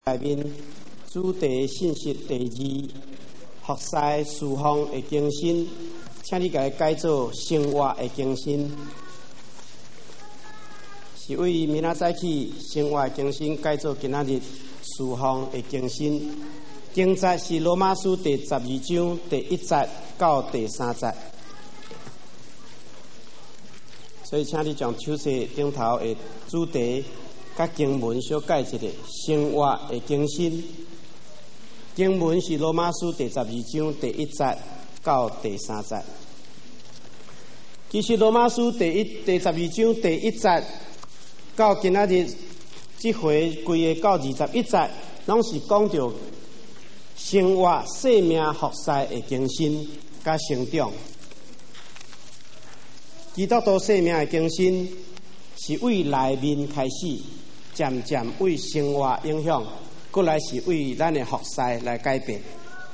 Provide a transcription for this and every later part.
内面主题信息第二，服侍侍奉的精神，请你甲伊改做生活的精神，是为明仔早起生活的精神改做今仔日侍奉的精神。经节是罗马书第12章第1节到第3节，所以请你将手册顶头的主题甲经文小改一下，生活的精神。经文是罗马书第12章第1节到第3节。其实罗马书第12章第1节到今仔日这回规个到21节，拢是讲到生活、生命、服侍的精神甲成长。基督徒生命的精神是为内面开始，渐渐为生活影响，过来是为咱的服侍来改变。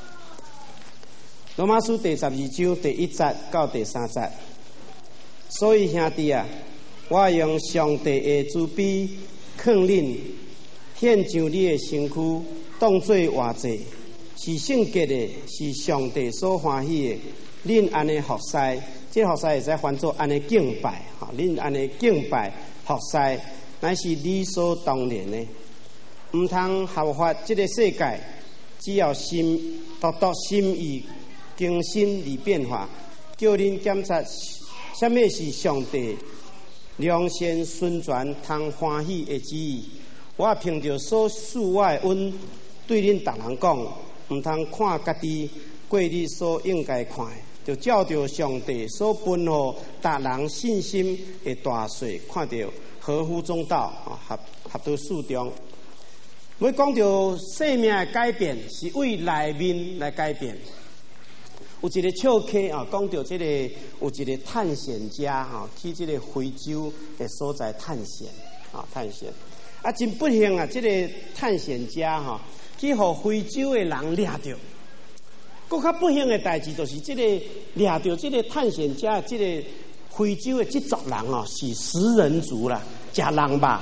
罗马书第12章第1节到第3节。所以兄弟啊，我用上帝的慈悲劝恁，献上你的身躯，当作活祭，是圣洁的，是上帝所欢喜的。恁安尼服侍，这服侍会使翻作安尼敬拜，恁安尼敬拜服侍，乃是理所当然的。唔通效法这个世界，只要独心意更新而变化，叫恁检察什么是上帝良善顺全通欢喜的旨意。我凭着所赐我的恩，对恁逐人讲，唔通看家己过你所应该看的，就照着上帝所分予逐人信心的大水，看到合乎中道，合乎适中。要讲到生命的改变，是为内面来改变。有一个笑客讲到这个有一个探险家去这个非洲的所在探险真不幸这个探险家去互非洲的人掠着。更较不幸的代志就是这个掠着这个探险家，这个非洲的这族人是食人族啦，食人肉。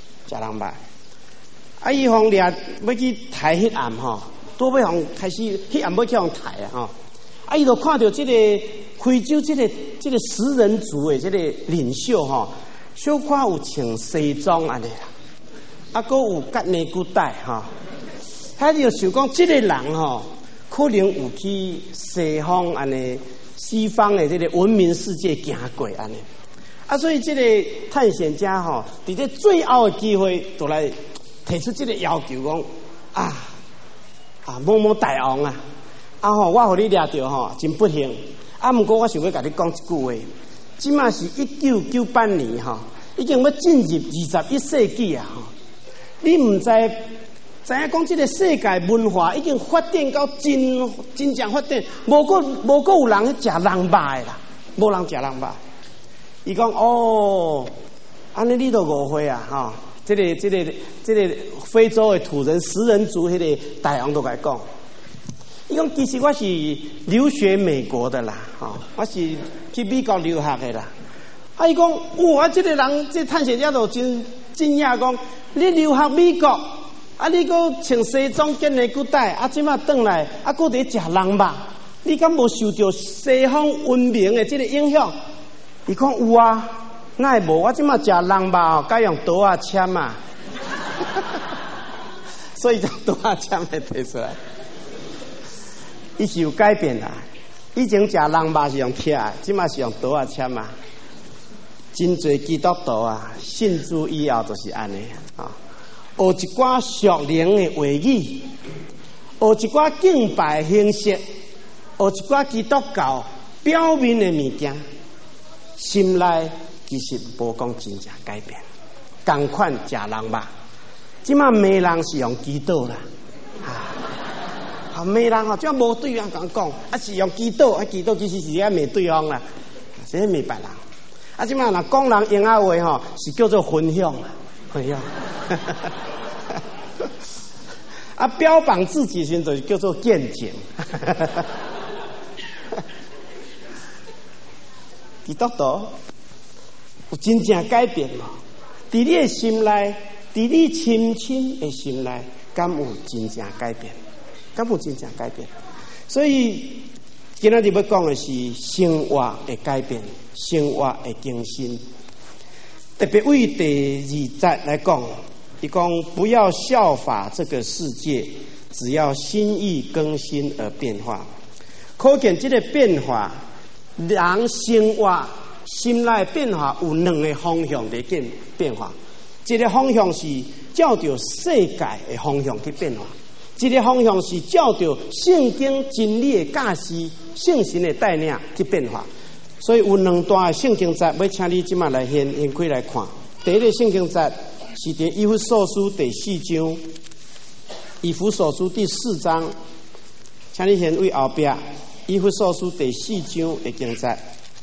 伊互掠要去抬迄暗都要互开始迄暗要去互抬伊就看到这个非洲这个食人族的这个领袖小可有穿西装安尼啦，还有夹内裤带他就想讲这个人可能有去西方安尼西方的这个文明世界行过安尼所以这个探险家伫这最后的机会就来提出这个要求讲某某大王我互你掠着真不幸不过我想要甲你讲一句话，即马是1998年已经要进入21世纪你唔知影讲这个世界文化已经发展到真正发展，无个有人去食人肉的啦，无人食人肉。伊讲安尼你都误会这个非洲的土人食人族迄个大王都甲伊讲。伊讲其实我是留学美国的啦，我是去美国留学的啦。伊讲这个人这探险家就真惊讶讲，你留学美国你搁穿西装夹内裤带即马转来搁伫食人肉，你敢无受到西方文明的这个影响？伊讲有哪会无？我即马食人肉改用刀签所以将刀签来摕出来。伊是有改变啦，以前食人肉是用铁的，即马是用刀签真侪基督徒信主以后就是安尼学一寡属灵的话语，学一寡敬拜形式，学一寡基督教表面的物件，心内其实无讲真正改变。同款食人肉，即马骂人是用基督啦。骂人即无对人讲是用基督基督其实是在骂对方啦，是在骂别人即马若讲人用话是叫做分享标榜自己时就叫做见解基督徒有真正改变伫你的心内伫你深深的心内，敢有真正改变？敢有真正改变？所以今仔日要讲的是生活的改变，生活的更新。特别为第2节来讲，伊讲不要效法这个世界，只要心意更新而变化。可见这个变化，人生活心内变化有2个方向在变化。一个方向是照着世界的方向去变化，一个方向是照着圣经真理的教示、圣神的带领去变化。所以有2段的圣经节，要请你即马来掀开来看。第一个圣经节是伫以弗所书第4章，以弗所书第4章，请你先为后壁。以弗所书第4章的经节，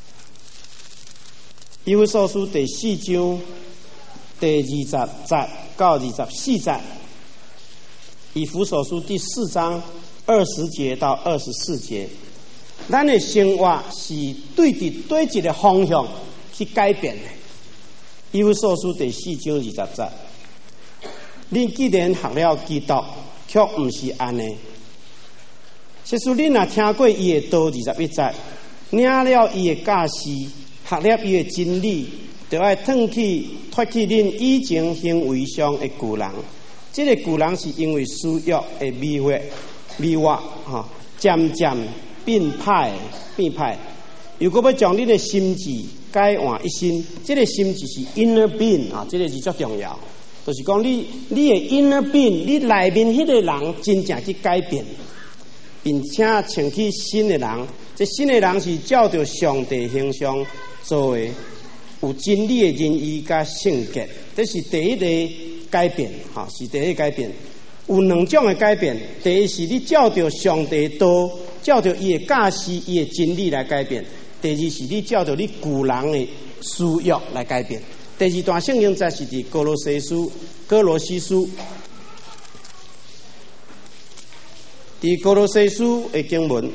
以弗所书第4章第20节到24节，以弗所书第4章20节到24节。咱的生活是对一个方向去改变的。以弗所书第4章20节，恁既然学了基督，却不是安尼。其实恁若听过伊的道21节，领了伊的教示，学了伊的真理，就要脱去恁以前行为上的旧人。这个旧人是因为私欲的迷惑，渐渐变歹。如果要将你的心智改换一新，这个心智是 inner being 啊，这个是最重要。就是讲你的 inner being， 你内面迄个人真正去改变，并且穿起新的人。这新的人是照着上帝形象做的，有真理的仁义甲圣洁。这是第一个改变，是第一个改变。有2种的改变，第一是你照着上帝的道，照着伊的教示、伊的真理来改变；第二是你照着你旧人的私欲来改变。第2段圣经节是伫歌罗西书，伫歌罗西书的经文，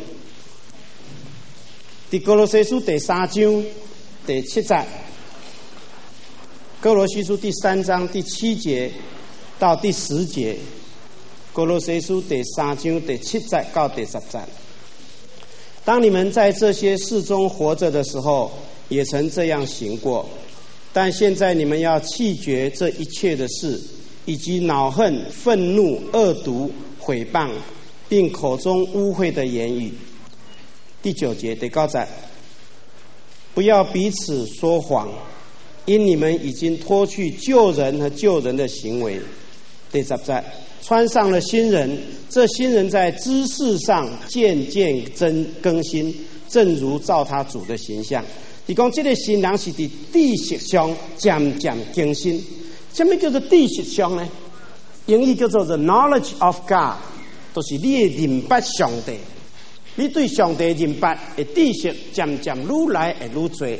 伫歌罗西书第3章第7节，歌罗西书第3章第7节到第10节。歌罗西书第3章第7节到第10节。当你们在这些事中活着的时候，也曾这样行过，但现在你们要弃绝这一切的事，以及恼恨、愤怒、恶毒、毁谤，并口中污秽的言语。第9节第9节，不要彼此说谎，因你们已经脱去旧人和旧人的行为。第10节，穿上了新人，这新人在知识上渐渐更新，正如照他主的形象。你讲这个新人是伫知识上渐渐更新。什么叫做知识上呢？英语叫做 the knowledge of God， 就是你的认识上帝，你对上帝认识的知识渐渐愈来会愈多。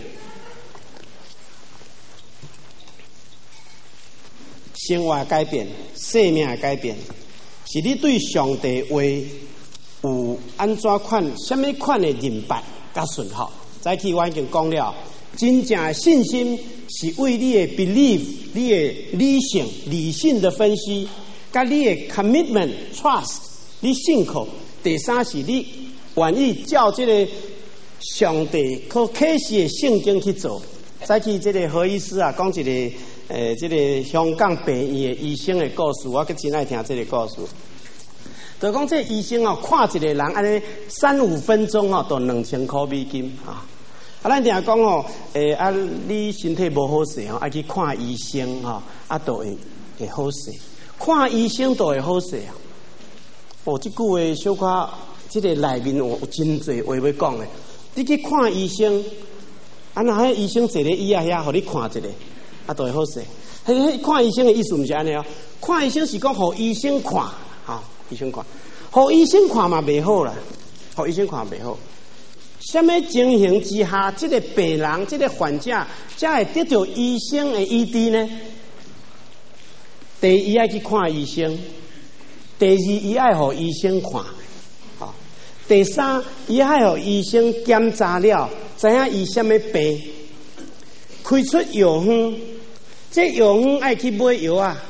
生活改变，生命的改变，是你对上帝话有安怎款、什么款的认识甲顺服。早起我已经讲了，真正的信心是为你的 belief、你的理性的分析，甲你的 commitment、trust， 你信靠。第3是你愿意照这个上帝可启示的圣经去做。早起这个何医师啊，讲一个。这个香港病院的医生的故事，我可真爱听这个故事。就讲这个医生看一个人安尼3-5分钟都2000块美金啊！咱定讲你身体无好势爱去看医生都会好势，看医生都会好势啊！这句话小可，这个内面有真侪话要讲的。你去看医生，那医生坐咧椅仔遐，互你看一下。都会好势。看医生的意思不是安尼看医生是讲互医生看，医生看，互医生看嘛袂好啦，互医生看袂好。什么情形之下，这个病人、这个患者才会得到医生的医治呢？第一，爱去看医生；第二，伊爱互医生看；第3，伊爱互医生检查了，知影伊什么病，开出药方。这药方爱去买药啊，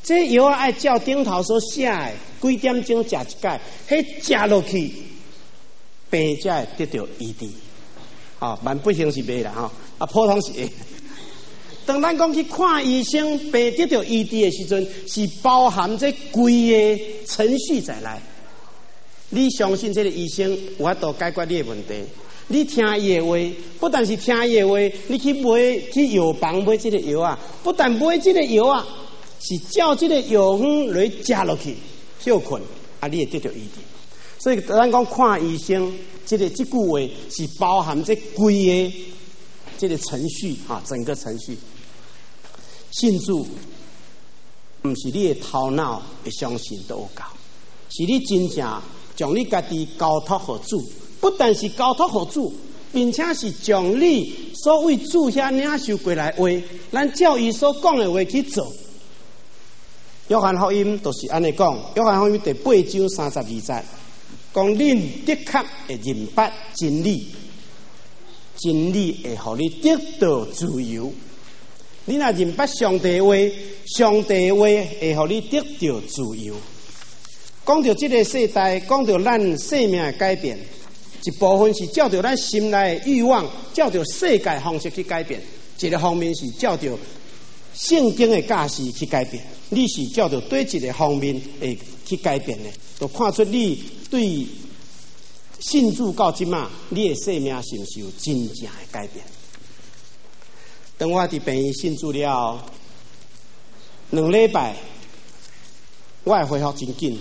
这药啊爱照顶头所写的，几点钟食一解，迄食落去，病才会得到医治。万不幸是袂啦普通是会。当咱讲去看医生，病得到医治的时阵，是包含这规个程序在内。你相信这个医生有法度解决你的问题，你听伊的话，不但是听伊的话，你去买去药房买这个药啊，不但买这个药啊，是照这个药方来食落去，休困你会得到医治。所以咱讲看医生，这句话是包含这规个这个程序整个程序。信主不是你的头脑会相信都有够，是你真正将你家己交托给主，不但是交托给主，并且是将你所谓主遐领受过来话，咱照伊所讲的话去做。约翰福音就是安尼讲，约翰福音第8章32节，讲恁的确会认捌真理，真理会互你得到自由。你若认捌上帝话，上帝话会互你得到自由。讲到这个世代，讲到咱生命的改变，一部分是照着咱心内的欲望，照着世界方式去改变；一个方面是照着圣经的教示去改变。你是照着对一个方面会去改变的，就看出你对信主到即马，你的生命是不是有真正的改变？当我伫病院信主了2礼拜，我会恢复真紧。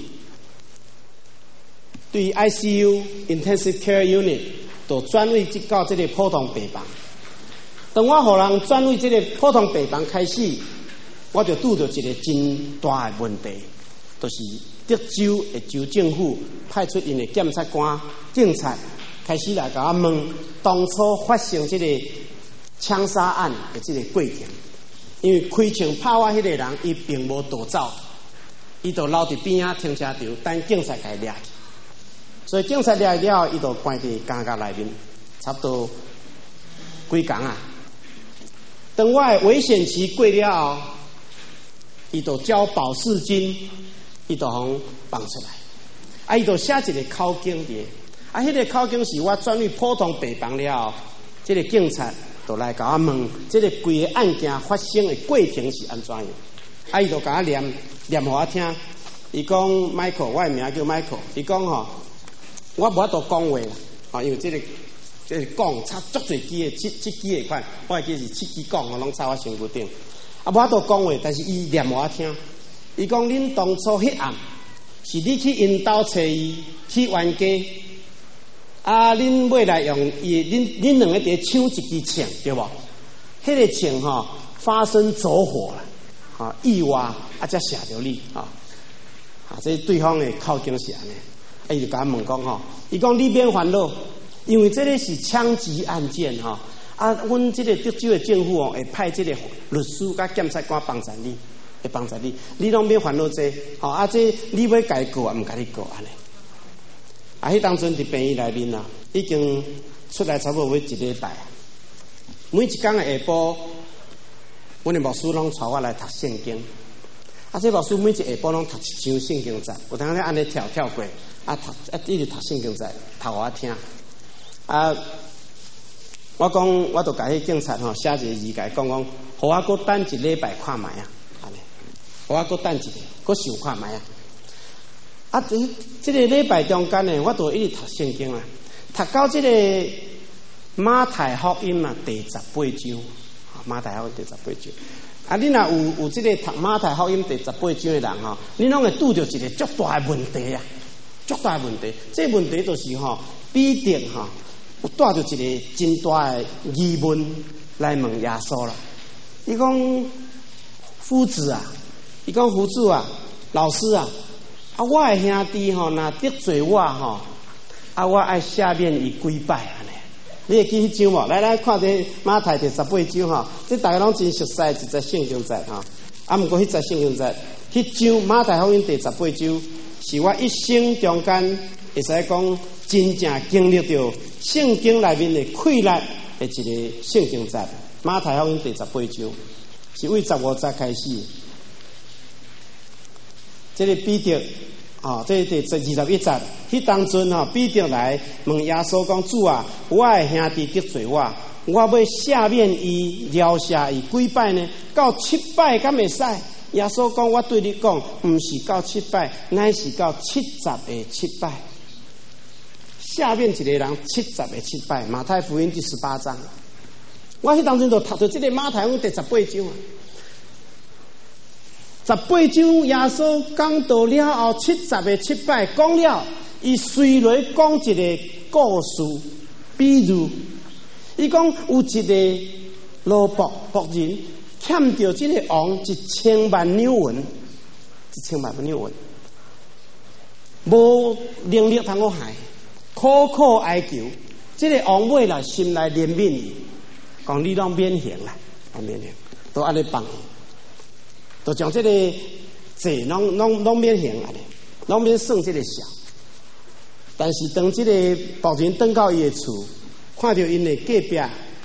对于 ICU Intensive Care Unit 就转位到这个普通病房。当我互人转位这个普通病房开始，我就拄到一个真大的问题，就是德州的州政府派出因的检察官、警察开始来甲我问，当初发生这个枪杀案的这个过程。因为开枪拍我迄个人，伊并无逃走，伊就留伫边仔停车场等警察来抓去。所以警察抓了后，伊就关伫监狱内面，差不多几工啊。等我的危险期过了后，伊就交保释金，伊就互放出来。伊就写一个口径伫，迄个口径是我转去普通病房了后，这个警察就来甲我问，这个规个案件发生的过程是安怎样？伊就甲我念互我听。伊讲 Michael， 我的名叫 Michael。伊讲我无法度讲话啦，因为这个讲插足侪支的七支的款，我会记是7支讲，拢插我身躯顶。无法度讲话，但是伊念互我听。伊讲恁当初迄暗是你去因兜找伊去冤家。恁尾来用伊，恁两个伫抢一支枪，对无？迄个枪发生走火了，意外才射着你这对方的口径是安尼。伊就甲我问讲伊讲你免烦恼，因为这个是枪击案件阮这个德州的政府会派这个律师甲检察官帮助你，会帮助你，你拢免烦恼这这你要甲伊告也毋甲你告安尼。迄当阵伫病院内面已经出来差不多要1礼拜。每一天的下晡，阮的牧师拢带我来读圣经。这牧师每一下晡拢读一章圣经节，有当咧安尼跳过，一直读圣经节，读我听。我讲，我就甲迄警察写一个字，甲伊讲，互我搁等1礼拜看卖安尼，互我搁等一个，搁想看卖这个礼拜中间呢，我就一直读圣经读到这个马太福音第18章，马太福音第18章。你若有这个读马太福音第18章的人你拢会拄到一个足大的问题足大的问题。这个问题就是必定有带着一个真大的疑问来问耶稣啦。伊讲夫子伊讲夫子老师我的兄弟若得罪我我爱下面伊几摆安尼。你会记迄章无？来看这马太第18章这大家拢真熟悉一节圣经节毋过迄节圣经节，迄章马太福音第18章是我一生中间会使讲真正经历到圣经内面的溃烂的一个圣经节。马太福音第18章是为15节开始。 这个彼得这第21节，迄当阵彼得来问耶稣讲：主啊，我的兄弟得罪我要赦免伊、饶赦伊几摆呢？到7摆敢会使？耶稣讲：我对你讲，不是到7摆，乃是到70个7摆。下面一个人70个7摆，马太福音第18章。我迄当阵就读到这个马太福音第18章18章耶稣讲到了后，70个7摆讲了，伊随来讲一个故事，比如，伊讲有一个奴仆人欠着这个王1000万纽文，1000万纽文，无能力通好害，苦苦哀求，这个王尾来心来怜悯伊，讲你拢免刑啦，免刑，都安尼放。就将这个罪拢免刑安尼，拢免算这个小。但是当这个仆人登到伊的厝，看到因的隔壁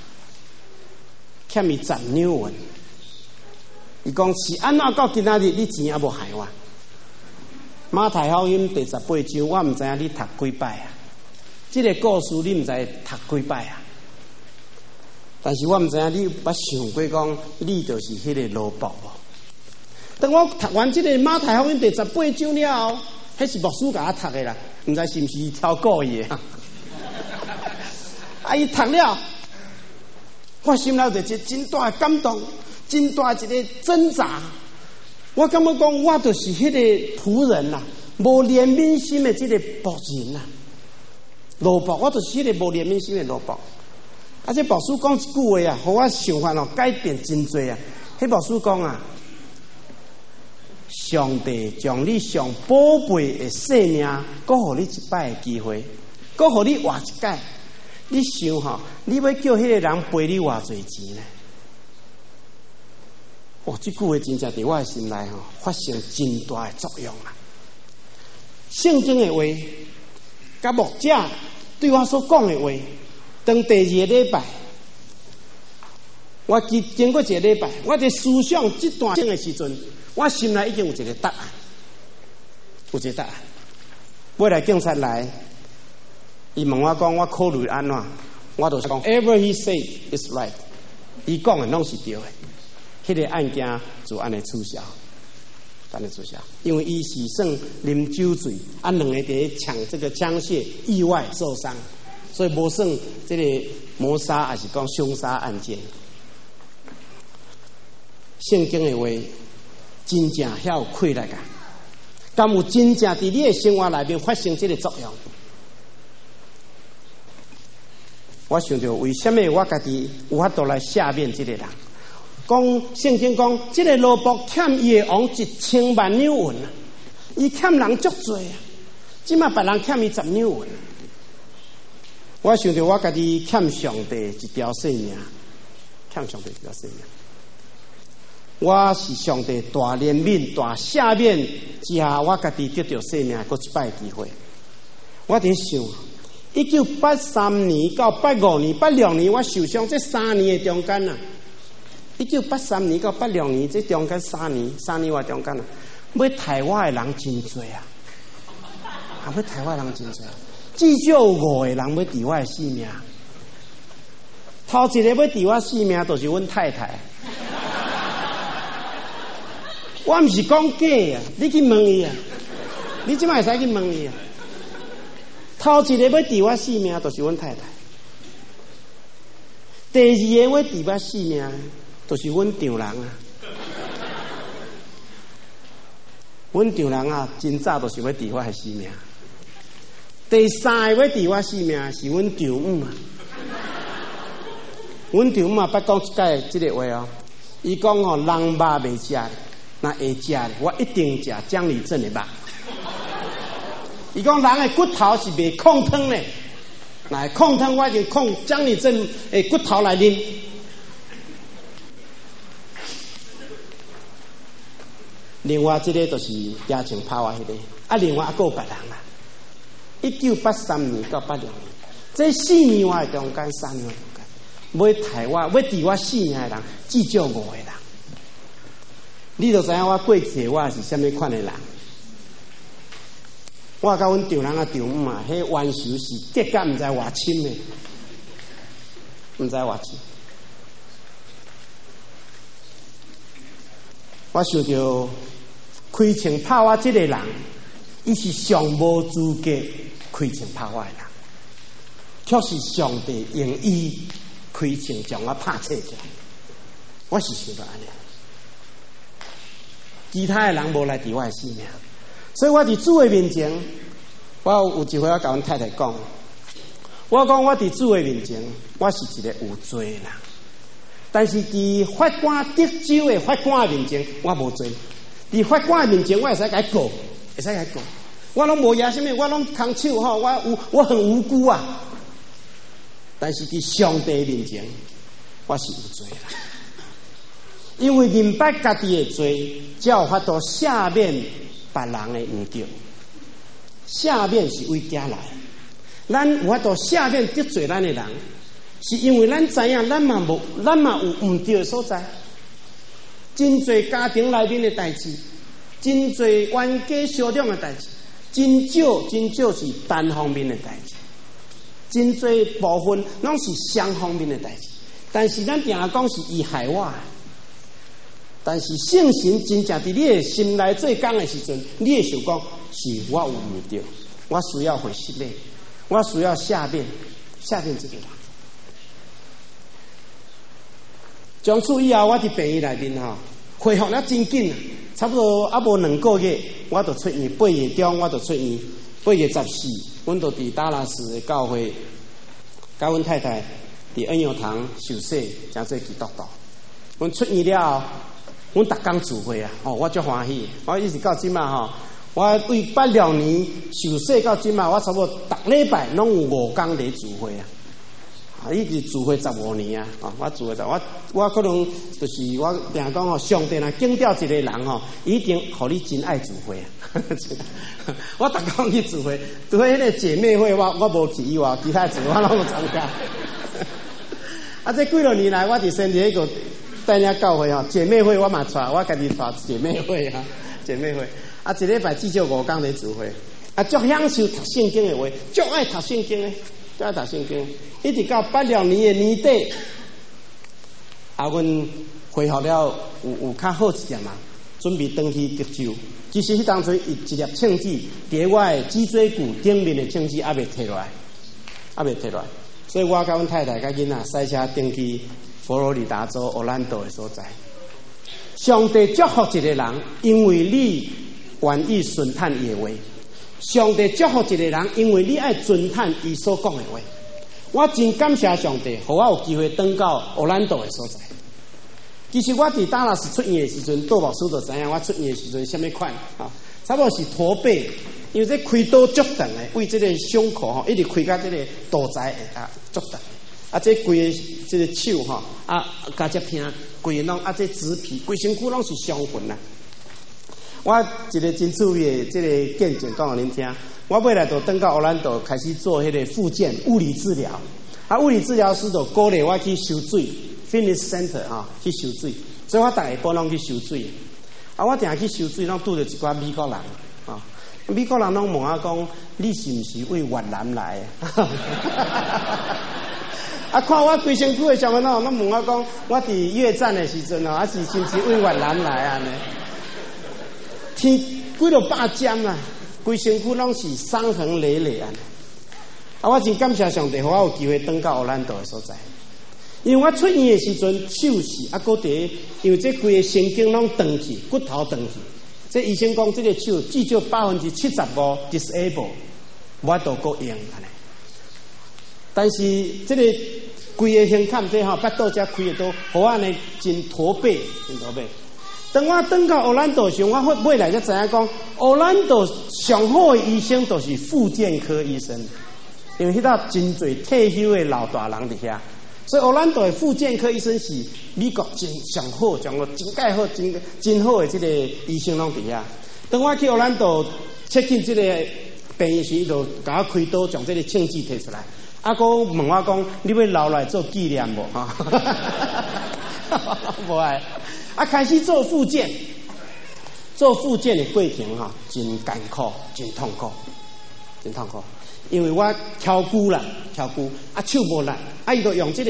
欠伊10纽文，伊讲是安怎到今仔日你钱也无还我？马太福音第18章，我唔知影你读几摆啊？这个故事你唔知读几摆啊？但是我唔知影你捌想过讲，你就是迄个奴仆无？当我读完这个马太福音第18章了后，迄是牧师甲我读的啦，唔知是毋是挑故意的。伊读了，我心内就一个真大的感动，真大一个挣扎。我感觉讲，我就是迄个仆人啦，无怜悯心的这个仆人啦，奴仆，我就是迄个无怜悯心的奴仆。这牧师讲一句话啊，互我想法改变真多啊。迄牧师讲啊。上帝将你上宝贝的性命，搁予你一摆的机会，搁予你活一届。你想你要叫迄个人赔你偌济钱呢？这句话真正伫我的心内发生真大的作用啊！圣经的话，甲牧者对我所讲的话，当第2个礼拜，我经过一个礼拜，我在思想这段经的时阵。我心内已经有一个答案，有一个答案。尾来警察来，伊问我讲，我考虑安怎？我就讲 ，Ever he say is right。伊讲的拢是对的。迄个案件就安尼取消，安尼取消，因为伊是算啉酒醉，两个伫抢这个枪械意外受伤，所以无算这个谋杀，还是讲凶杀案件。圣经的话。真正遐有气力啊！敢有真正伫你的生活内面发生这个作用？我想着为什么我家己有法度来赦免这个人？讲圣经讲，这个奴仆欠伊的王1000万纽文啊！伊欠人足多啊！即马别人欠伊10纽文。我想着我家己欠上帝一条性命，欠上帝一条性命。我是上帝大怜悯、大赦免之下，我家己得到生命，搁一摆机会。我伫想，1983年到85年、86年，我受伤这3年的中间啊，1983年到86年这中间3年外中间啊，要杀我的人真多啊，要杀我的人真多，至少有5个人要治我的性命。头一个要治我性命，就是阮太太。我唔是讲假啊，你去问伊啊，你即摆会使去问伊啊。头一个要治我性命，就是阮太太；第2个要治我性命，就是阮丈人啊。阮丈人啊，真早就是要治我的性命。第3个要治我性命是阮丈母啊。阮丈母啊，捌讲一届即个话哦，伊讲人肉袂食。那会食的，我一定食江里镇的肉。伊讲人的骨头是袂控汤的，那控汤我就控江里镇的骨头来啉。另外这个就是亚青拍我迄个，另外还有别人啦。1983年到86年，这4年外中间3年中间，要杀我、要治我性命的人，至少5个人。你就知影我过去我是什么款的人， 我甲阮丈人啊丈母啊，迄冤仇是结甲毋知偌深的，毋知偌深。我想着开枪拍我这个人，伊是上无资格开枪拍我的人，却是上帝用伊开枪将我拍切起来。我是想到安尼，其他的人无来伫我的性命，所以我伫主的面前，我有一回我甲阮太太讲，我讲我伫主的面前，我是一个有罪的人。但是伫法官德州的法官的面前，我无罪；伫法官的面前，我会使甲伊告，会使甲伊告。我拢无赢什么，我拢空手吼，我很无辜啊。但是伫上帝面前，我是有罪啦。因为明白家己的罪，才有法度赦免别人的唔对。赦免是为家来，咱有法度赦免得罪咱的人。是因为咱知影，咱嘛有唔对的所在，真侪家庭内面的代志，真侪冤家相长的代志，真少是单方面的代志，真侪部分拢是双方面的代志。但是咱定讲是伊害我，但是圣神真正伫你的心内做工的时阵，你会想讲是我有唔对，我需要悔失嘞，我需要赦免这个人。从此以后，我伫病院内面吼恢复了真紧，差不多啊无2个月，我就出院。8月中我就出院，8月14，阮就伫达拉斯的教会，甲阮太太伫恩友堂受洗，诚做基督徒。阮出院了后，阮逐工聚会啊，我足欢喜。我一直到即马吼，我为86年受洗到即马，我差不多逐礼拜拢有5天伫聚会啊。一直聚会15年啊！我聚会我可能就是我定讲吼，上帝若警掉一个人吼，一定互你真爱聚会啊！我逐工去聚会，除非迄个姐妹会我无去以外，其他聚会我拢有参加。啊，这几落年来，我伫先伫迄个带领教会吼，姐妹会我嘛带，我家己带姐妹会啊，姐妹会啊，一礼拜至少5天伫聚会，啊，足享受读圣经的话，足爱读圣经的。在读圣经，一直到86年的年底，啊，阮恢复了有较好一点嘛，准备登去德州。其实迄当初一粒枪子，伫我的脊椎骨顶面的枪子还未摕落来，所以我甲阮太太甲囡仔赛车登去佛罗里达州奥兰多的所在。上帝祝福一个人，因为你愿意顺探伊的话。上帝祝福一个人，因为你爱尊探伊所讲的话。我真感谢上帝，互我有机会登到奥兰多的所在。其实我伫达拉斯出院的时阵，杜牧师就知影我出院的时阵什么款啊？差不多是驼背，因为这开刀足长的，为这个伤口吼，一直开到这个肚脐啊足长。啊，这规个这个手吼啊，加只片，规个拢啊，这纸皮，规身躯拢是伤痕啊。我一个真趣味的这个见证讲互恁听，我尾来就登到奥兰多开始做迄个复健物理治疗，啊，物理治疗师就鼓励我去游水 ，fitness center 啊，去游水，所以我逐下晡拢去游水，啊，我定去游水，拢拄着一寡美国人，啊，美国人拢问我讲，你是毋是为越南来的？啊，看我规身躯的伤痕哦，拢问我讲，我伫越战的时阵哦，还是毋是为越南来啊呢？天几落百针啊，规身躯拢是伤痕累累啊！啊，我真感谢上帝，互我有机会登到奥兰多的所在。因为我出院的时阵，手是啊，搁伫，因为这规个神经拢断去，骨头断去。这医生讲，这个手至少75% disable， 我都搁用安尼。但是这个规个胸坎这吼，腹肚才开得到，互我呢真驼背，真驼背。当我登到奥兰多时，我尾来才知影讲，奥兰多上好的医生都是复健科医生，因为迄搭真侪退休的老大人伫遐，所以奥兰多的复健科医生是美国真上好、上真介好、真好的这个医生拢伫遐。当我去奥兰多check in这个病院时，伊就甲我开刀，将这个枪支摕出来，啊，搁问我讲，你要留来做纪念无？哈，无爱。啊，开始做复健， 做复健的过程哈，真艰苦，真痛苦，真痛苦。因为我挑骨啦，挑骨啊手无力，啊伊就用这个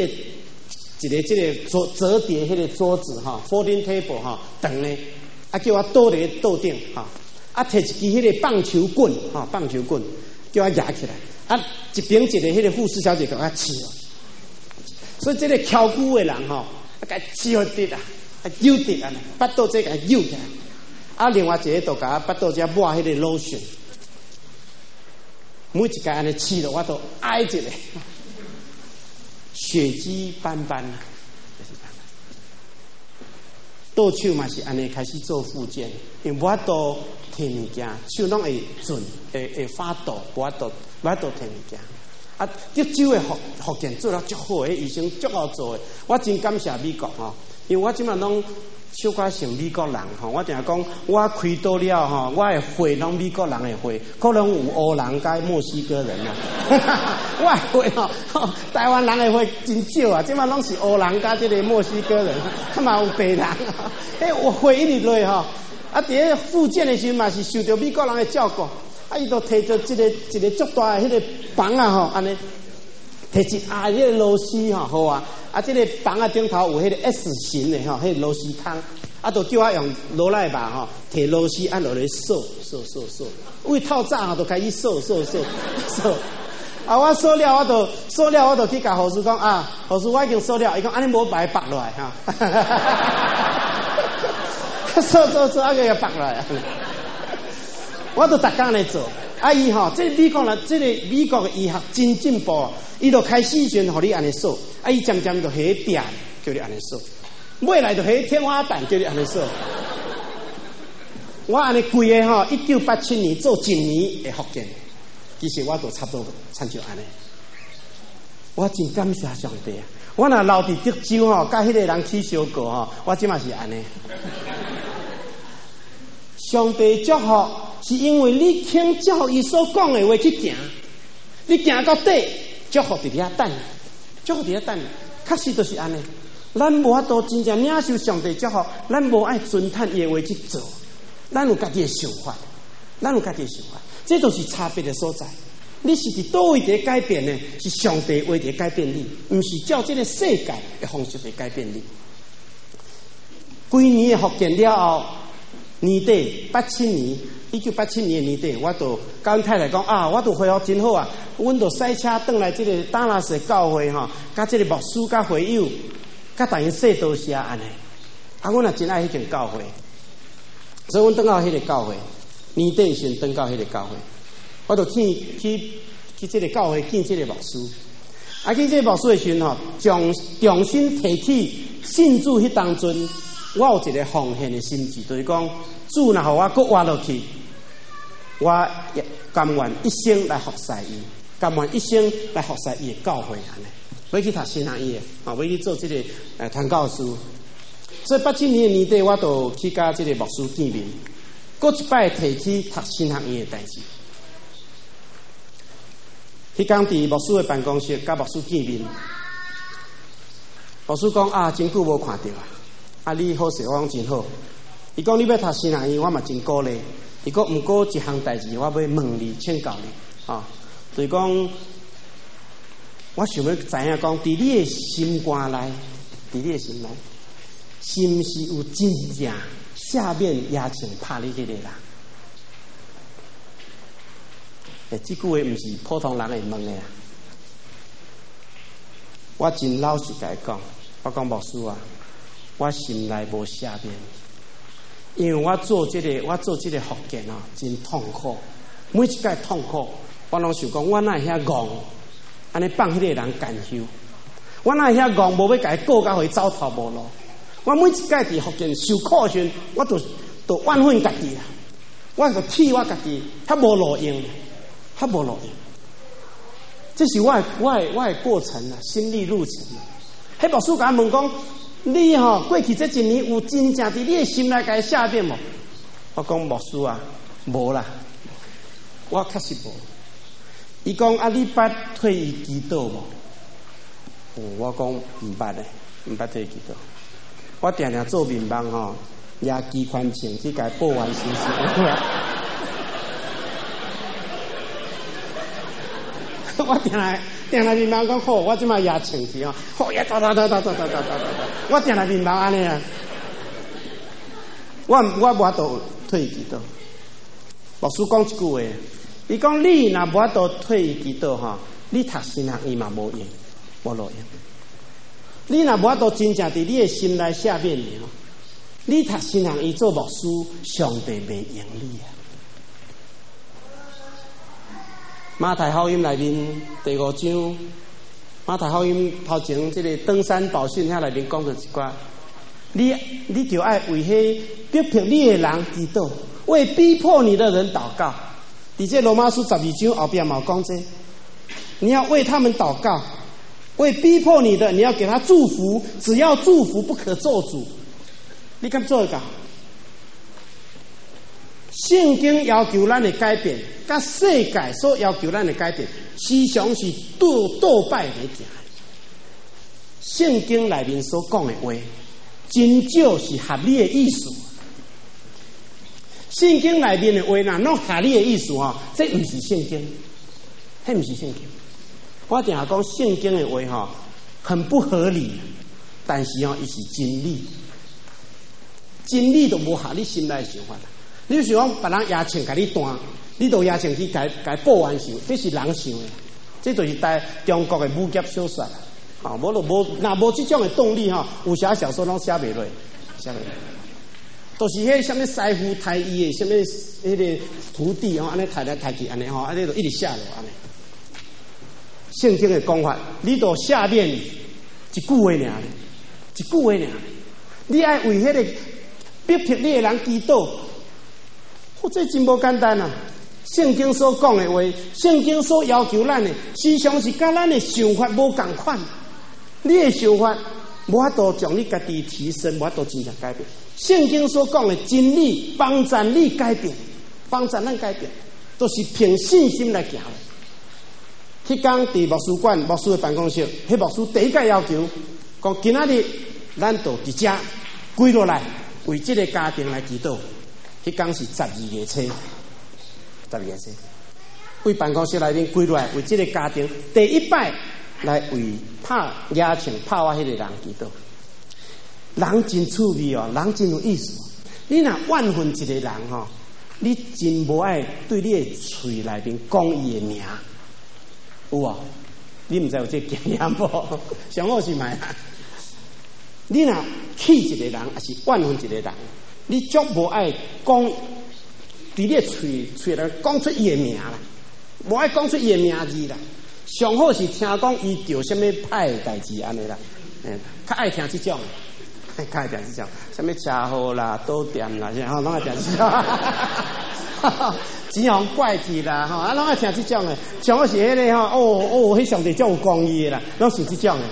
折叠迄个桌子哈 ，folding table 哈，长咧，啊叫我倒伫个桌顶哈，啊摕一支迄个棒球棍哈，棒球棍叫我压起来，啊一边一个迄个护士小姐给我刺哦，所以这个挑骨的人哈，啊甲刺好直啊，啊扭直啊，巴肚这个扭起来。啊，另外一个就甲巴肚遮抹迄个 lotion， 每一个安尼刺落，我都挨一个，血迹斑斑啊，倒手嘛是安尼开始做复健，因为我都摕物件，手拢会准，会发抖，我都摕物件。啊，德州的复健做了足好的，医生足好做的，我真感谢美国吼，因为我即马拢。小可像美国人吼，我定讲，我开刀了吼，我的血拢美国人的血，可能有黑人甲墨西哥人啊。我的血吼，台湾人的血真少啊，即马拢是黑人甲这个墨西哥人，他嘛有白人啊。我血一直落吼，啊，伫咧复健的时候嘛是受到美国人的照顾，啊，伊都摕着一个足大的迄个棒啊吼，安尼。摕一盒迄个螺丝吼，好啊！啊，这个房啊顶头有迄个 S 型的吼，迄个螺丝汤，啊，都叫我用罗赖吧吼，摕螺丝按落来扫。为透早吼，都开始扫。啊，我扫了，我就去甲护士讲啊，护士我已经扫了，伊讲安尼无把它拔落来哈。扫，啊个要拔落来。我都逐工来做。啊，伊吼，这美国人，这个美国的医学真进步，伊就开始先互你安尼扫，啊，伊渐渐就下壁叫你安尼扫，尾来就下天花板叫你安尼扫。我安尼规个吼，1987年做1年的复健，其实我都差不多参像安尼。我真感谢上帝啊！我若留伫德州吼，甲迄个人起相过吼，我即嘛是安尼。上帝祝福。是因为你听照伊所讲的话去行，你行到底，祝福伫遐等，祝福伫遐等，确实就是安尼。咱无法度真正领受上帝祝福，咱无爱遵趁伊的话去做，咱有家己的想法，这就是差别的所在。你是伫倒位伫改变呢？是上帝话伫改变你，毋是照这个世界的方式伫改变你。规年的复健了后，年底87年。1987年的年底，我就甲阮太太讲啊，我就恢复真好啊！阮就赛车转来这个达拉斯教会吼，甲这个牧师、甲会友、甲大家说多谢安尼。啊，阮也真爱迄间教会，所以阮转到迄个教会，年底时转到迄个教会，我就去这个教会见这个牧师。啊，见这个牧师的时候吼，重新提起信主迄当阵，我有一个奉献的心志，就是讲主若互我搁活落去。我也甘愿一生来服侍伊，甘愿一生来服侍伊的教会安尼。要去读新学院啊，要去做这个传教士。所以87年的年底，我就去甲这个牧师见面，搁一摆提起读新学院的代志。迄天伫牧师的办公室，甲牧师见面，牧师讲啊，真久无看到啊，你好势，我讲真好。伊讲你要读新学院，我嘛真鼓励。伊讲，毋过一项代志，我要问你，请教你，就是讲，我想要知影讲，伫你的心肝内，是毋是有真正下面邀请拍你迄个人？这句话毋是普通人会问的啊！我真老实甲伊讲，我讲牧师啊，我心内无下面。因为我做这个复健啊，真痛苦，每一摆痛苦，我拢想讲，我哪会遐戆，安尼放迄个人干休，我哪会遐戆，无要甲伊告到互伊走投无路。我每一摆伫复健受苦时，我都怨恨家己啊，我就气我家己，较无路用。这是我的过程啊，心理路程啊。迄牧师甲我问讲。你过去这1年有真正伫你的心内甲伊下变无？我讲牧师啊，无啦，我确实无。伊讲啊，你捌退伊祈祷无？我讲毋捌咧，毋捌退伊祈祷。我定定做面梦也机款情去甲报完事情。我定来面茫讲好，我即马也穿去哦，好也哒，我定来面茫安尼啊。我无法度退祈祷。牧师讲一句话，伊讲你若无法度退祈祷吼，你读神学伊嘛无用，无路用。你若无法度真正伫你的心内下面呢，你读神学伊做牧师，上帝袂用你啊。马太福音内面第5章，马太福音头前这个登山宝训遐内面讲着一寡，你就爱为迄逼迫你的人祈祷，为逼迫你的人祷告。伫这罗马书12章后边嘛有讲这，你要为他们祷告，为逼迫你的，你要给他祝福，只要祝福，不可咒诅。你敢做得到？圣经要求咱的改变，甲世界所要求咱的改变，时常是倒摆来行。圣经内面所讲的话，真少是合理的意思。圣经内面的话呐，拢合理的意思吼，这毋是圣经，迄毋是圣经。我定下讲圣经的话吼，很不合理，但是吼，伊是真理。真理都无合你心内想法。你想讲别人牙签甲你断，你都牙签去改报完想，这是人想的，这就是在中国的武侠小说啦。无就无，若无这种的动力吼，武侠小说拢写袂落，写袂落。都是迄什么师傅太医的，什么迄个徒弟吼，安尼抬来抬去，安尼吼，安尼就一直写落安尼。圣经的讲法，你都下面一句话尔，一句话尔，你爱为迄个逼迫你的人祈祷。这真无简单啊！圣经所讲的话，圣经所要求咱的，时常是甲咱的想法无共款。你的想法无法度将你家己提升，无法度真正改变。圣经所讲的真理，帮助你改变，帮助咱改变，都是凭信心来行的。迄天伫牧师馆，牧师的办公室，迄牧师第一个要求，讲今仔日咱就伫遮跪落来，为这个家庭来祈祷。迄天是12月初，为办公室内面跪落来，为这个家庭第一摆来为邀请拍我迄个人祈祷。人真趣味哦，人真有意思。你若怨恨一个人吼，你真无爱对你的嘴内面讲伊的名，有无？你毋知有这经验无？上好是咪啊？你若气一个人，还是怨恨一个人？你足无爱讲，伫你的嘴内讲出伊的名啦，无爱讲出伊的名字啦。上好是听讲伊着什么歹代志安尼啦，较爱听这种，较爱听这种，什么车祸啦、倒店啦，然后拢爱听这种，钱行怪去啦，吼，拢爱听这种的。上好是迄个吼，迄上帝足有公义的啦，拢是这种的。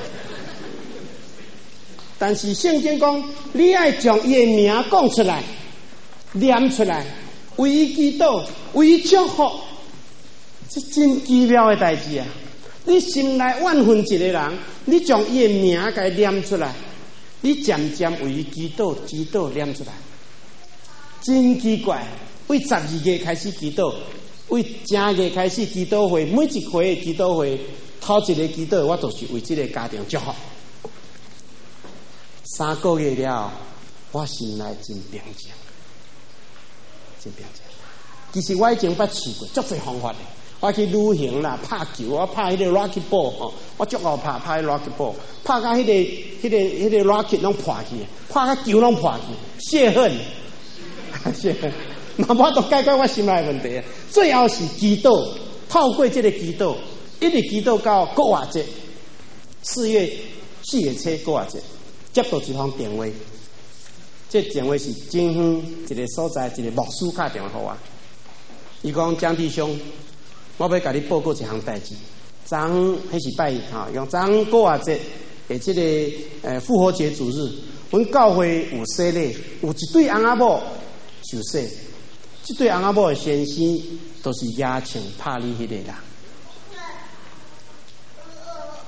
但是圣经讲，你爱将伊的名讲出来，念出来，为伊祈祷，为伊祝福，这真奇妙的代志啊！你心内怨恨一个人，你将伊的名甲伊念出来，你渐渐为伊祈祷，念出来，真奇怪。为12月开始祈祷，为正月开始祈祷会，每一回的祈祷会，头一个祈祷，我都是为这个家庭祝福。3个月了，我心内真平静，真平静。其实我以前捌试过，足侪方法的。我去旅行啦，拍球，我拍迄个 rocket ball 吼，我足好拍 rocket ball， 拍到迄个 rocket 拢破去，拍到球拢破去，泄恨，泄恨。嘛无法度解决我心内问题，最后是祈祷，透过这个祈祷，一直祈祷到国外节，4月初国外节。接到一通电话，这电话是真远一个所在，一个牧师打电话给我。伊讲江弟兄，我要甲你报告一项代志。昨迄是拜哈，用昨过啊节，这个复活节主日，阮教会有洗礼，有一对翁仔某受洗，这对翁仔某的先生都是邀请拍你迄个人。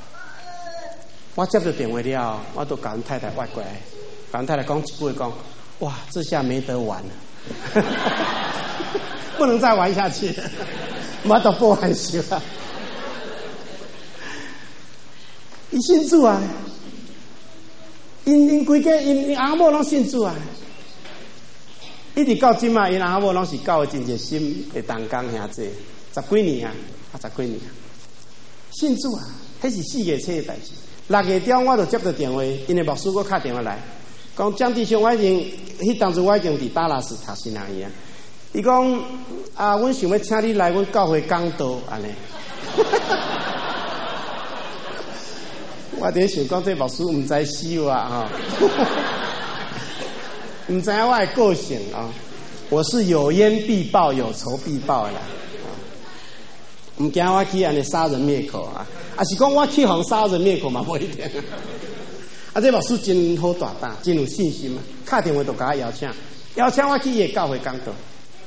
我接到电话了，我都甲阮太太挖过来，甲阮太太讲一句讲， 哇，这下没得玩了，不能再玩下去了，我都不玩修了。伊信主啊，因规家因阿某拢信主啊，一直到今嘛，因阿某拢是教的真热心的同工兄弟，10几年啊，10几年啊，信主啊，迄是4月初的代志。6月中我就接到电话，因为牧师我打电话来，讲江弟兄，我已经迄当初我已经伫达拉斯读新人院啊。伊讲啊，阮想要请你来阮教会讲道安尼。我伫想讲，这牧师毋知修啊，毋知影我的个性啊，我是有冤必报，有仇必报的啦。唔惊我去安尼杀人灭口啊！啊是讲我去互杀人灭口嘛，无一定。啊，这牧师真好大胆，真有信心啊！打电话就甲我邀请我去伊个教会讲道。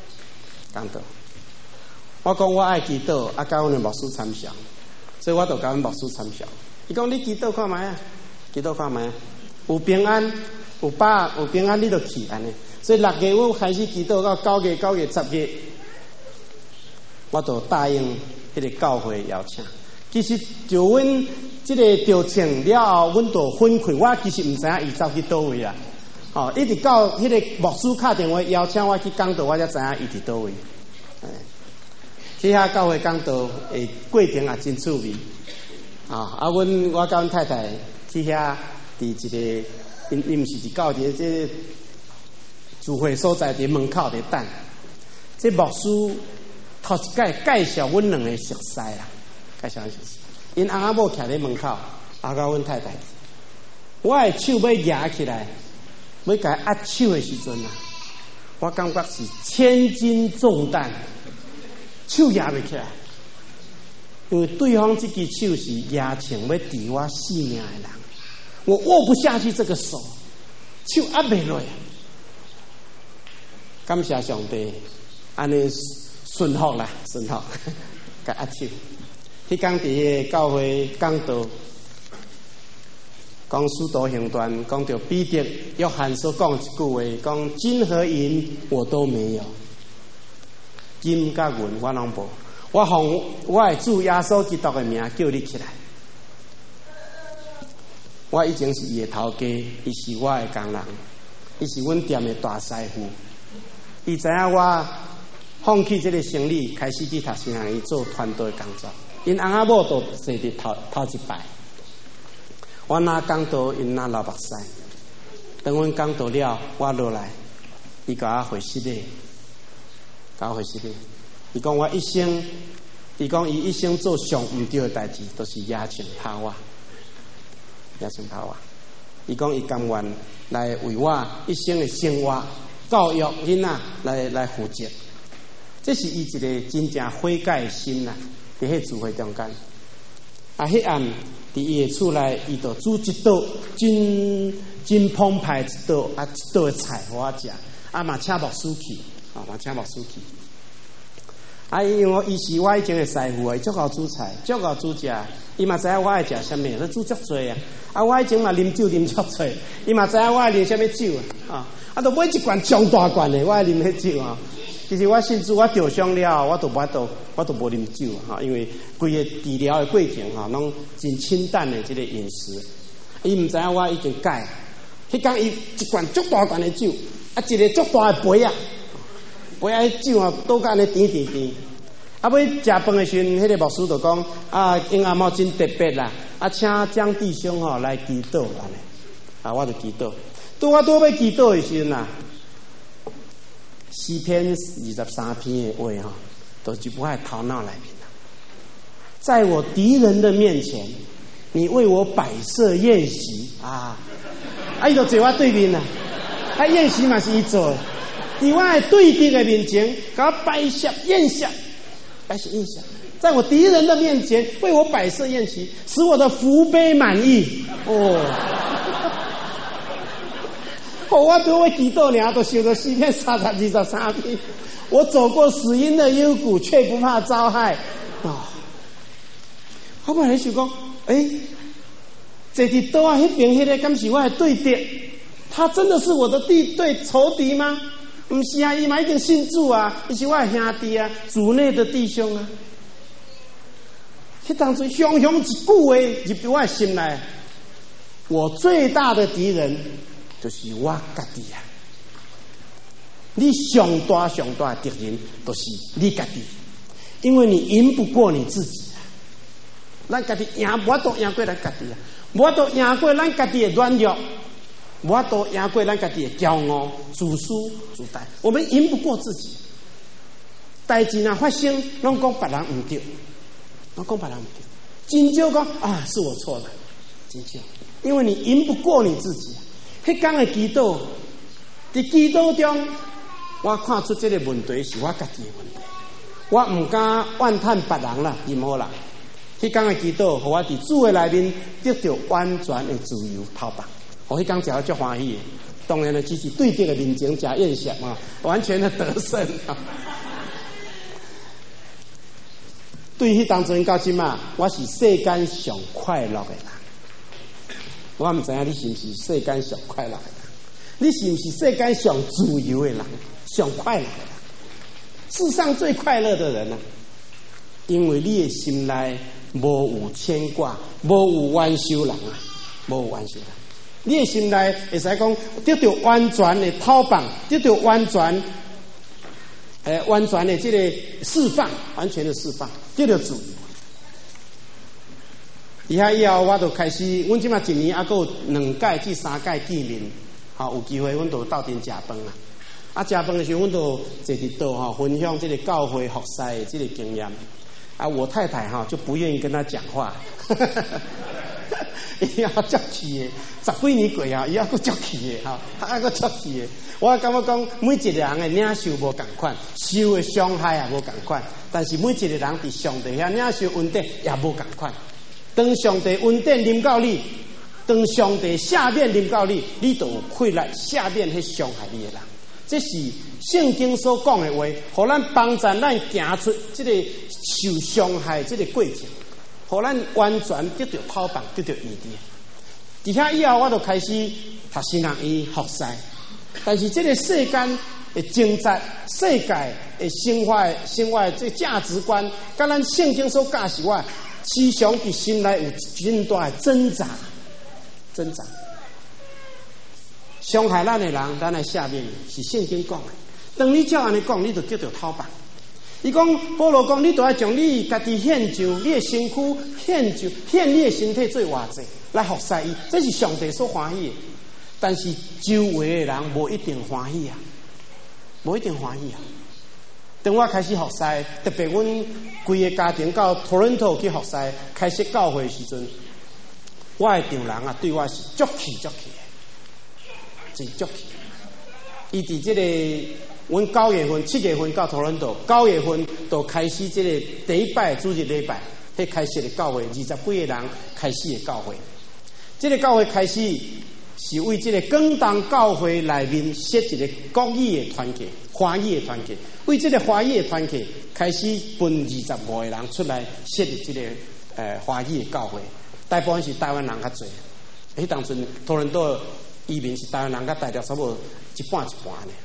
我讲我爱祈祷，啊，甲阮的牧师参详，所以我就甲阮牧师参详。伊讲你祈祷看卖啊，祈祷看卖啊，有平安，有平安，你就去安尼。所以6月我开始祈祷到9月、10月，我就答应迄个教会邀请。其实就阮这个调请了后，阮就分开。我其实毋知影伊走去倒位啦。哦，一直到迄个牧师打电话邀请我去讲道，我才知影伊伫倒位。去遐教会讲道，诶，过程也真趣味。我甲阮太太去遐，伫一个因毋是伫教伫这聚会所在伫门口伫等。这牧师头一届介绍阮两个熟悉啦，介绍阮熟悉。因翁仔某徛伫门口，甲阮太太，我的手要压起来，要甲伊握手的时阵啊，我感觉是千斤重担，手压袂起来。因为对方这支手是压情要治我性命的人，我握不下去这个手，手压袂落。感谢上帝，安尼顺服啦，顺服，甲握手。迄天伫个教会讲道，讲使徒行传，讲到彼得、约翰所讲一句话，讲金和银我都没有，金甲银我拢无。我奉我的主耶稣基督的名叫你起来。我已经是伊的头家，伊是我的工人，伊是阮店的大师傅。伊知影我放弃这个生意，开始去读新人院做团队工作。因翁仔某都坐伫头一排，我若讲道，因若流目屎。等阮讲道了，我落来，伊甲我回信咧，伊讲我一生，伊讲伊一生做上毋对的代志，都是野情拍我。伊讲伊甘愿来为我一生的生活、教育囡仔来负责。这是伊一个真正悔改的心呐，伫迄聚会中间。迄暗伫伊的厝内，伊就煮一道真澎湃一道一道的菜互我食，嘛请牧师去，因为伊是我以前的师傅，伊足够煮菜，足够煮食，伊嘛知影我爱食啥物，他煮足多啊。我以前嘛啉酒啉足多，伊嘛知影我爱啉啥物酒都买一罐上大罐的，我爱啉迄酒啊。其实我信主，我着伤了，我都无啉酒因为规个治疗的过程拢真清淡的这个饮食。伊毋知影我已经改，迄天伊一罐足大罐的酒，一个足大的杯酒倒甲安尼甜。尾食饭的时阵，迄个牧师就讲因阿嬷真特别啦，请江弟兄来祈祷安尼，我就祈祷。我要祈祷的时阵诗篇23篇的话都就不在头脑里面了。在我敌人的面前，你为我摆设宴席伊就坐我对面啦。宴席嘛是伊做的，伫我的对敌的面前，给我摆设宴席，在我敌人的面前为我摆设宴席，使我的福杯满溢。我都会祈祷尔，都修了诗篇23篇。我走过死荫的幽谷，却不怕遭害。我本来想讲，坐伫桌迄边迄个，敢是我的对敌？ 他真的是我的对仇敌吗？不是啊，伊嘛已经信主啊，伊是我的兄弟啊，主内的弟兄啊。迄当初雄雄一句话入到我的心内，我最大的敌人就是我家己啊！你上大的敌人就是你家己，因为你赢不过你自己啊！咱家己我都赢过咱家己啊！我都赢过咱家己的软弱，我都赢过咱家己的骄傲、自私、自大。我们赢不过自己。代志若发生，拢讲别人唔对，拢讲别人唔对，真少讲啊是我错了，真少，因为你赢不过你自己。迄天的祈祷，在祈祷中，我看出这个问题是我家己的问题，我唔敢怨叹别人啦，任何人。迄天的祈祷，互我伫主的内面得到完全的自由透放，我迄天食了足欢喜的。当然了，只是对敌的面前食宴席嘛，完全的得胜啊！对迄当阵到今嘛，我是世间上快乐的人。我唔知影你是毋是世间上快乐的人？你是毋是世间上自由的人？上快乐的人？世上最快乐的人啊！因为你的心内无有牵挂，无有冤仇人啊，无有冤仇人。你的心内会使讲得到完全的透放，得到完全的这个释放，完全的释放，得到自由。以后我就开始，阮即马一年还佫有2届至3届见面，有机会阮就斗阵食饭啦。食饭的时候，阮就坐伫倒分享这个教会服侍的这个经验。我太太就不愿意跟他讲话，伊要足气的，10几年过伊还佫足气的还佫足气的。我感觉讲，每一个人的领受无共款，受的伤害也无共款，但是每一个人伫上帝遐领受恩典也无共款。当上帝恩典临到你，当上帝赦免临到你，你就有气力赦免迄伤害你的人。这是圣经所讲的话，互咱帮助咱行出这个受伤害这个过程，互咱完全得到透放，得到医治。伫遐以后，我就开始读神学院服侍。但是这个世间的挣扎，世界的生活这价值观，甲咱圣经所教示我，时常伫心内有真大的挣扎。伤害咱的人，咱来赦免，是圣经讲的。当你照安尼讲，你就得到透放。伊讲保罗讲，你都要将你家己献上，你的身躯献你的身体做活祭来服侍伊，这是上帝所欢喜的。但是周围的人无一定欢喜啊，无一定欢喜啊。当我开始服侍，特别阮规个家庭到 Toronto 去服侍，开设教会的时阵，我的丈人对我是足气的。真足气！伊伫这个，阮9月份、7月份到托伦多，9月份就开始这个第一摆主日礼拜，迄开始的教会，20几个人开始的教会。这个教会开始是为这个广东教会内面设一个国语的团契、华语的团契，为这个华语的团契开始分25个人出来设立这个华语的教会，大部分是台湾人较侪。迄当阵托伦多移民是台湾人甲大陆差不多一半呢。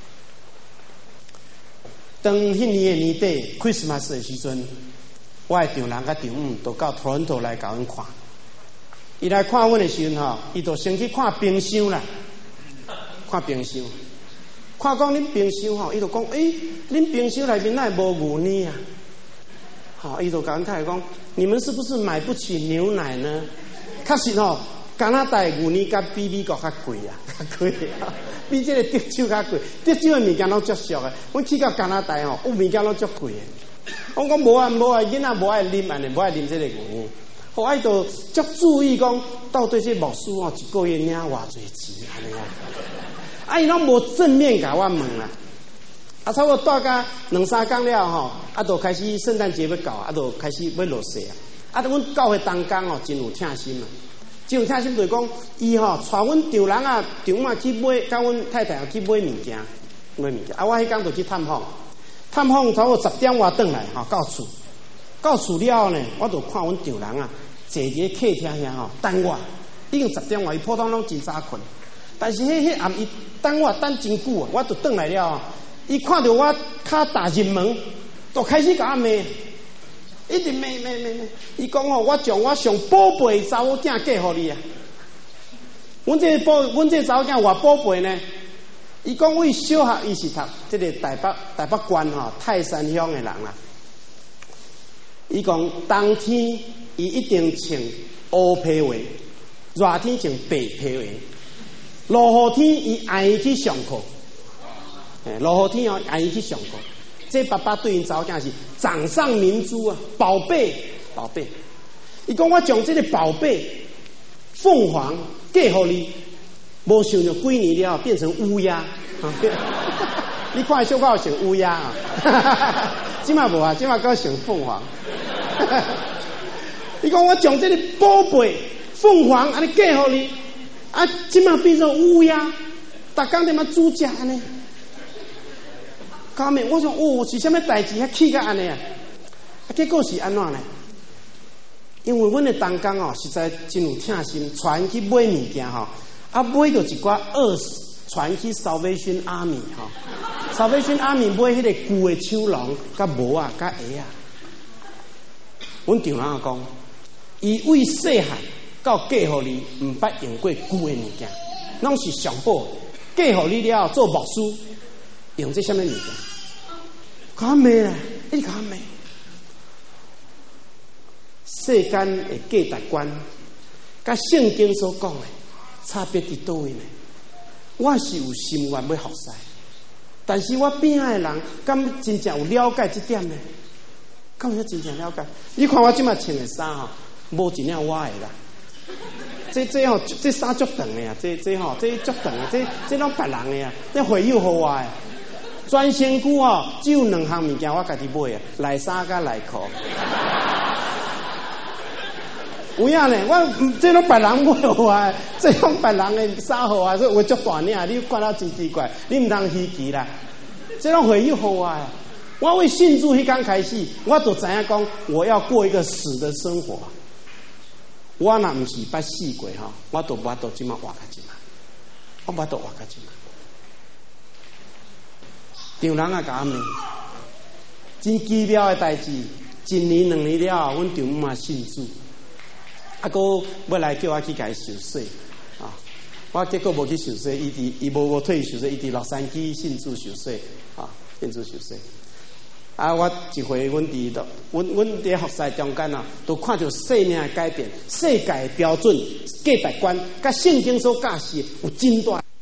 当迄年的年底 Christmas 的时阵，我的丈人甲丈母都到 Toronto 来甲阮看。伊来看阮的时阵伊就先去看冰箱啦，看冰箱，看讲恁冰箱伊就讲，恁冰箱内面哪会无牛奶啊？伊就甲阮太太讲，你们是不是买不起牛奶呢？确实加拿大牛奶甲比美国较贵啊，较贵啊，比这个德州较贵。德州的物件拢足俗的，阮去到加拿大有物件拢足贵的。我讲无啊，囡仔无爱啉安尼，无爱啉这个牛奶。我爱就足注意讲，到底这牧师一个月领偌济钱安尼啊？伊拢无正面甲我问啦。差不多大概2、3天了就开始圣诞节要到，就开始要落雪啊。阮教会同工真有疼心啊。真有疼心就是讲，伊带阮丈人丈母去买，甲阮太太去买物件，我迄天就去探访差不多10点外转来到厝了后呢，我就看阮丈人坐伫客厅遐等我。已经10点外，伊普通拢真早困。 但是迄暗伊等我等真久啊，我就转来了。伊看到我脚踏入门，就开始甲我骂，一直骂。伊讲哦，我将我上宝贝查某囝嫁互你啊！阮这查某囝偌宝贝呢？伊讲为小学伊是读这个台北县泰山乡的人啦。伊讲冬天伊一定穿乌皮鞋，热天穿白皮鞋。落雨天伊爱伊去上课，落雨天爱伊去上课。这爸爸对因查某囝是掌上明珠啊，宝贝。伊讲我将这个宝贝凤凰嫁互你。无想到几年了，变成乌鸦。你看小可有成乌鸦啊？即马无啊，即马搁成凤凰。伊讲我将这个宝贝凤凰安尼嫁互你，啊，即马变成乌鸦，逐工点么煮食安尼。后面我想，哦，是啥物代志？遐气甲安尼啊？结果是安怎呢？因为阮的同工哦，实在真有疼心，传去买物件吼。买到一寡传去Salvation Army Salvation Army 买迄个旧的手笼、甲帽啊、甲鞋啊。阮丈人讲，伊为细汉到嫁互你，毋捌用过旧的物件，拢是上宝。嫁互你了做牧师，用这什么物件？甲我骂啦，一直甲我骂。世间的价值观，甲圣经所讲的。差别伫倒位呢？我是有心愿要服侍，但是我边仔的人，敢真正有了解这点呢？敢有真正了解？你看我即马穿的衫吼，无一领我的啦。这吼，这衫足长的啊！这足长的，这拢别人的啊！这回友互我的。专身躯吼，只有2项物件我家己买啊，内衫甲内裤。有影呢，我这拢别人买互我，这种别人的衫互我，所以我足大领，你看到真奇怪，你唔通稀奇啦。这种回忆互我，我为信主迄刚开始，我就知影讲，我要过一个死的生活。我若唔是捌死过吼，我都无都即马活到即马，我无都活到即马。丈人啊，甲我骂，真奇妙的代志，1年2年了，阮丈母嘛信主。哥要来叫我去甲伊受洗啊！我结果无去受洗，伊无退受洗，伊伫洛杉矶信主受洗啊，信主受洗。啊，我一回阮伫服侍中间啊，都看到生命的改变，世界的标准、价值观，甲圣经所教示有真大。